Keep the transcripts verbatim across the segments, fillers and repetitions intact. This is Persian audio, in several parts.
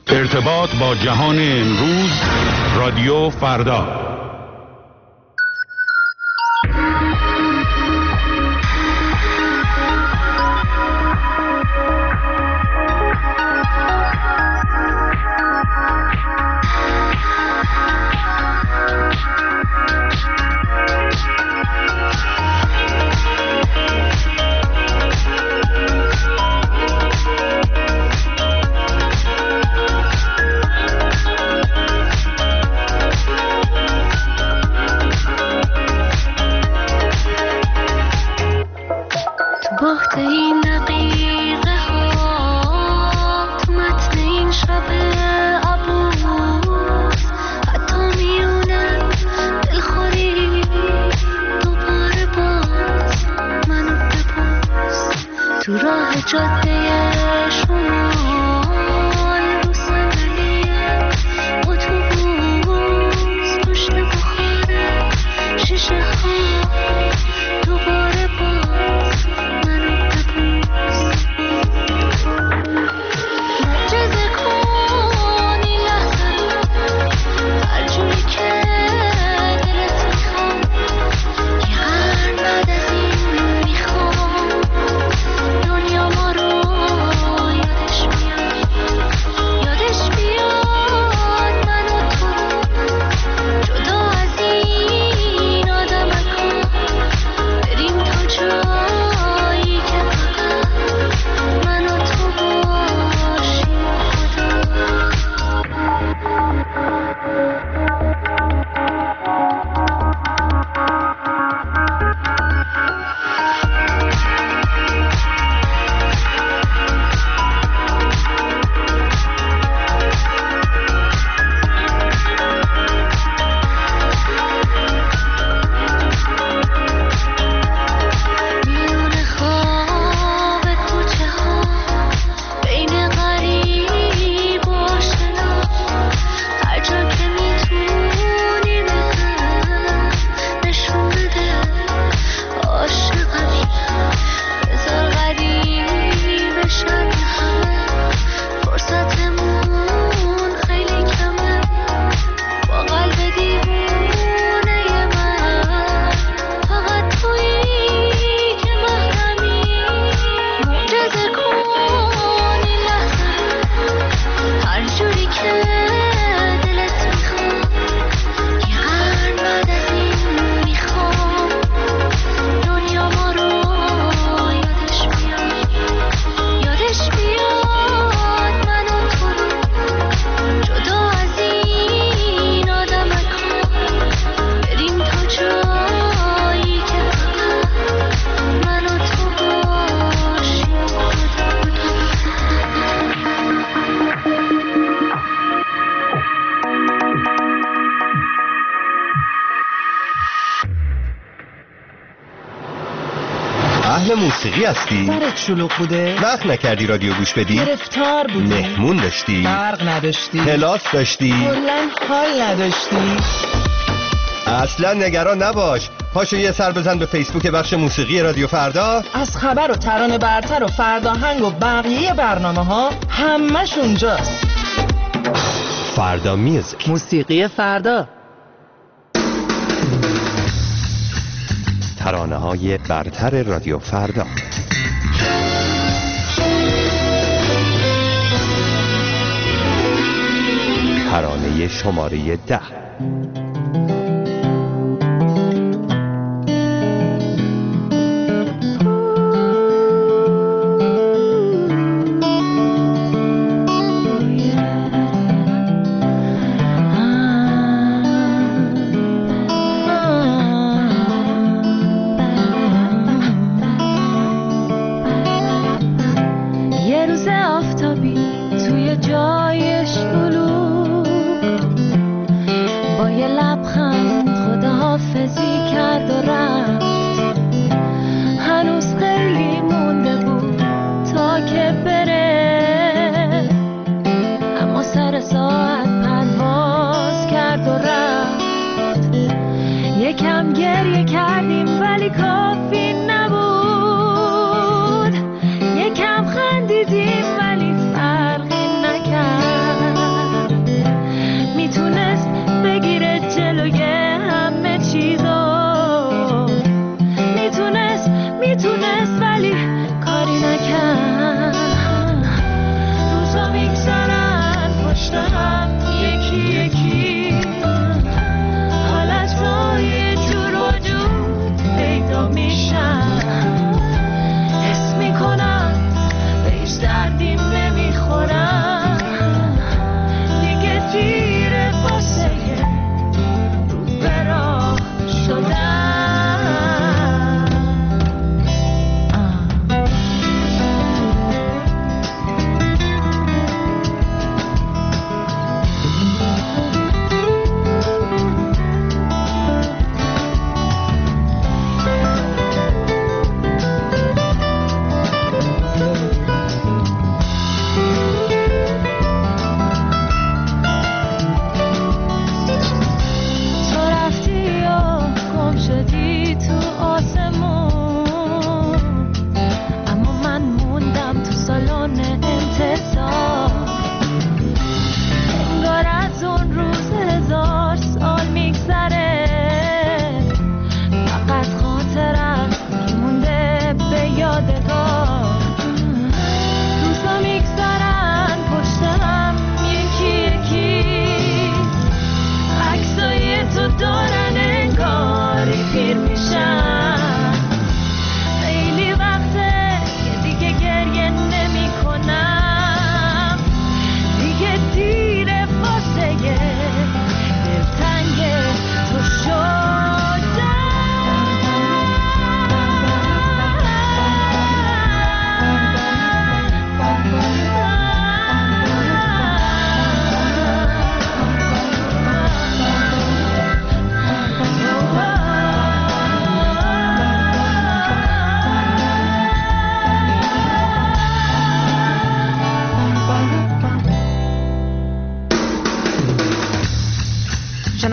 ارتباط با جهان امروز، رادیو فردا. موسیقی هستی؟ سرت شلوغ بوده؟ وقت نکردی رادیو گوش بدی؟ گرفتار بودی؟ مهمون داشتی؟ برق نداشتی؟ کلاس داشتی؟ کلاً حال نداشتی؟ اصلا نگران نباش، پاشو یه سر بزن به فیسبوک بخش موسیقی رادیو فردا. از خبر و ترانه برتر و فرداهنگ و بقیه برنامه ها همش اونجاست. فردا میوزیک، موسیقی فردا، ترانه های برتر رادیو فردا. ترانه شماره ده. با یه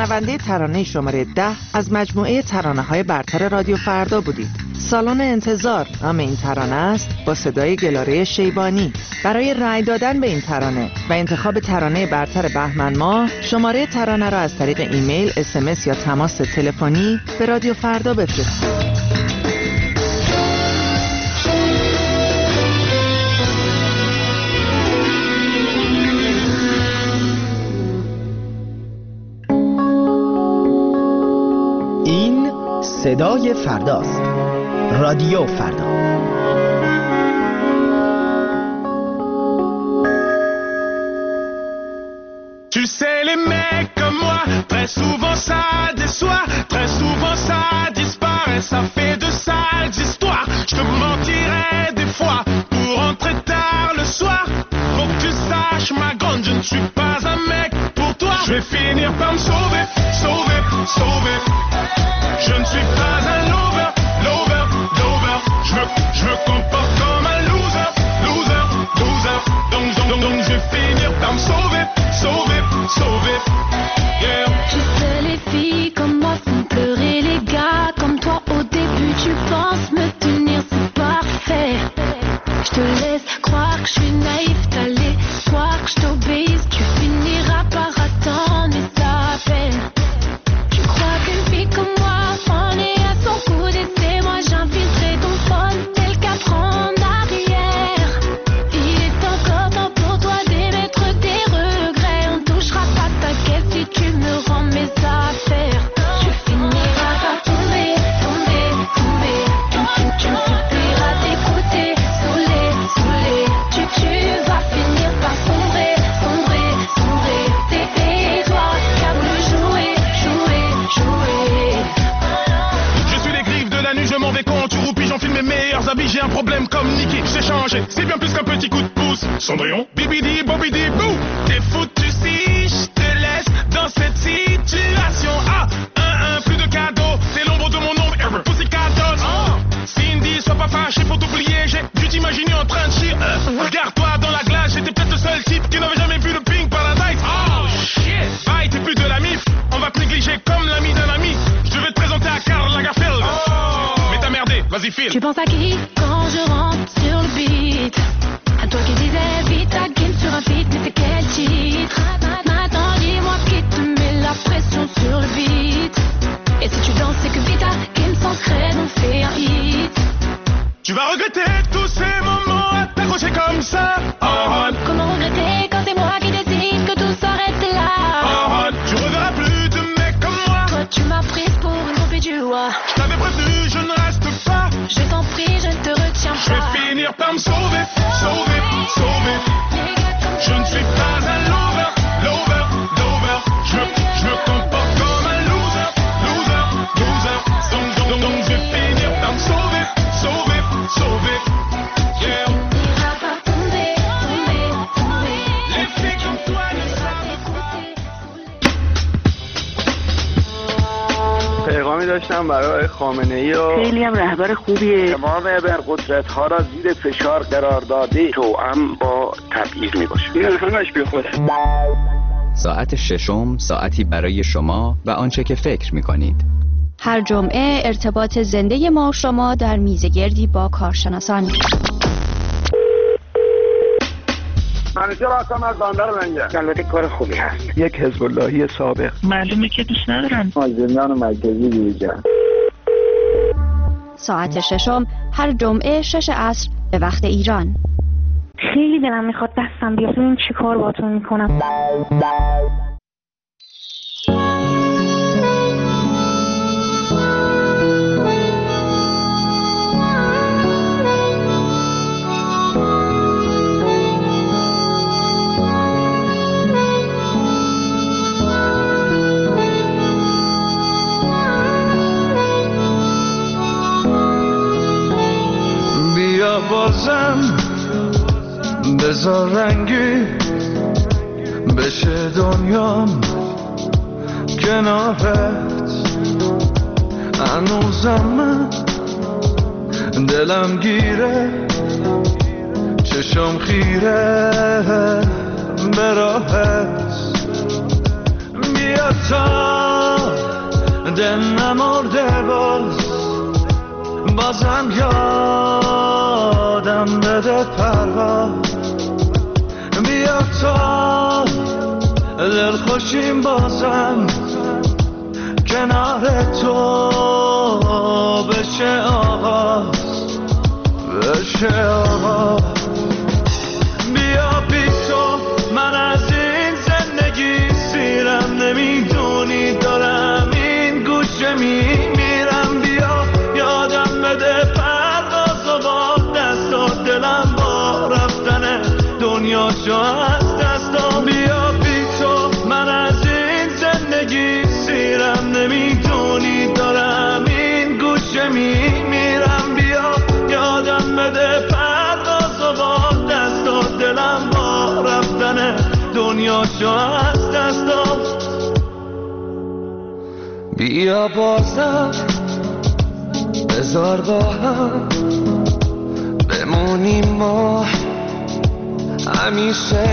شنونده ترانه شماره ده از مجموعه ترانه‌های برتر رادیو فردا بودید. سالن انتظار نام این ترانه است با صدای گلاره شیبانی. برای رأی دادن به این ترانه و انتخاب ترانه برتر بهمن ماه شماره ترانه را از طریق ایمیل، اس ام اس یا تماس تلفنی به رادیو فردا بفرستید. صدای فرداست. رادیو فردا. Tu sais les mecs comme moi, très souvent ça déçoit, très souvent ça disparaît, ça fait de sales histoires. Je te mentirais des fois pour rentrer tard le soir. Faut que tu saches ma grande, je ne suis pas un mec pour toi. Je vais finir par me sauver, sauver, sauver. Je ne suis pas un lover, lover, lover. Je me, je me comporte comme un loser, loser, loser. Donc, donc, donc, donc je vais finir par me sauver, sauver, sauver. Yeah. Tu sais les filles comme moi font pleurer les gars comme toi. Au début tu penses me tenir, c'est parfait. Je te laisse croire que je suis naïf, t'allais croire que je t'obéisse. Tu finiras par attendre mais ça peine. Tu crois qu'une fille comme moi en est à son coup d'essai. Moi j'infiltrerai ton phone tel qu'après en arrière. Il est encore temps pour toi d'émettre tes regrets. On touchera pas ta caisse si tu me rends mes affaires. Tu finiras par tomber, tomber, tomber. Tu, tu, tu me suffiras d'écouter, saoulé, saoulé. Tu, tu vas finir par sombrer, sombrer, sombrer. C'est toi qui as voulu jouer, jouer, jouer. Je suis les griffes de la nuit, je m'en vais quand tu roupilles, j'enfile mes meilleurs habits, j'ai un problème comme Nicky, j'ai changé, c'est bien plus qu'un petit coup de pouce. Cendrillon, bibidi, bobidi, bou. T'es foutu si je te laisse dans cette situation. Ah, un, un, plus de cadeaux, c'est l'ombre de mon ombre, ever. Pussycat Dolls. Oh. Cindy, sois pas fâché, faut t'oublier, j'ai dû t'imaginer en train de chier. Euh. Regarde-toi dans la glace, j'étais peut-être le seul type qui n'avait jamais vu le Pink Paradise. Oh shit, bye, t'es plus de la mif, on va te négliger comme l'ami d'un ami. Je vais te présenter à Karl Lagerfeld. Oh. Mais t'as merdé, vas-y file. Tu penses à qui quand je rentre sur le beat? À toi qui disais vite à Kim sur un feat, mais c'est quel titre? Maintenant dis-moi qui te met la pression sur le beat. Et si tu danses c'est que Vita Kim sans crème on fait un hit. Tu vas regretter tous ces moments à t'accrocher comme ça. Oh, oh. Comment regretter quand c'est moi qui décide que tout s'arrête là? Oh, oh. Tu reverras plus de mecs comme moi. Toi tu m'as prise pour une poupée du roi. Je t'avais prévenu, je ne reste pas. Je t'en prie, je ne te retiens Je vais pas. finir par me sauver, sauver, sauver. Je ne suis pas un lover, lover, lover. Je me, je me comporte comme un loser, loser, loser. Donc, donc, donc, donc je vais finir par me sauver, sauver, sauver. Yeah. Les filles comme toi ne savent pas. پیغامی داشتم برای خامنه‌ای و خیلی هم رهبر خوبیه. تمام ابرقدرت‌ها را زیر فشار قرار داده توأم با تبعیض میباشه. این همش بیخوده. ساعت ششم ساعتی برای شما و آنچه که فکر می‌کنید. هر جمعه ارتباط زنده ما و شما در میزگردی با کارشناسان. منیجر هستم از بندر منگه. البته کار خوبی هست. یک حزب اللهی سابق. معلومه که دوست ندارن. از زندان مرکزی بیرون. ساعت ششم هر جمعه شش عصر به وقت ایران. خیلی دلم میخواد دستم بیاد ببین چی کار باهاتون میکنم. بیا بازم بذار رنگی بشه دنیام کنارت، هنوزم من دلم گیره چشم خیره به راهت. بیا تا دل نمرده باز بازم یادم بده پرواز بیا تا دل خوشیم بازم کنار تو بشه آغاز بشه آغاز بیا بی تو من از این زندگی سیرم نمیدونی دارم این گوشه میمیرم بیا یادم بده پرواز و با دست و دلم با رفتن دنیا شو از دستم بیا بی تو من از این زندگی سیرم نمیدونی دارم این گوشه میمیرم بیا یادم بده پرواز و با دست و دلم با رفتن دنیا شو از دستم بیا بازم بذار با هم بمونیم ما همیشه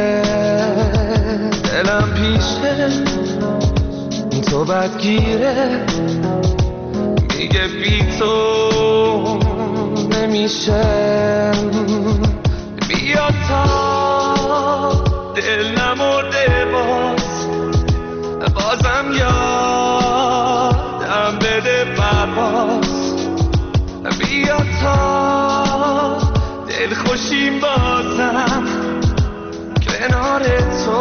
دلم پیشه تو بدگیره میگه بی تو نمیشه بیا تا دل نمرده باز بازم یادم بده پرواز بیا تا دل خوشیم بازم کنار تو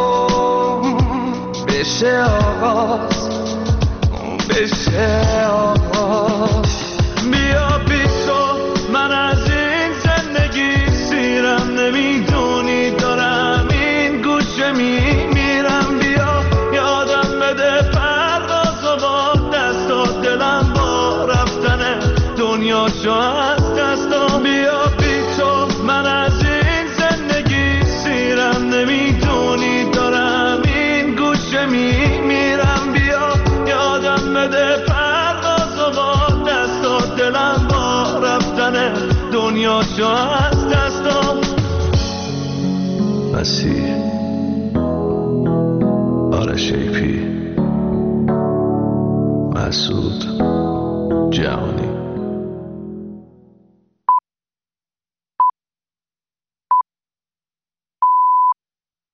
بشه آغاز بشه آغاز بیا بی تو من از این زندگی سیرم نمیدونی دارم این گوشه میمیرم بیا یادم بده پرواز و با دست و دلم با رفتن دنیا شو از دستم بیا بی تو من از این زندگی سیرم نمیدونی دارم این گوشه میمیرم بیا یادم بده پرواز و با دست و دلم با رفتن دنیا شو از دستم مسیح آرش ایپی مسعود جهانی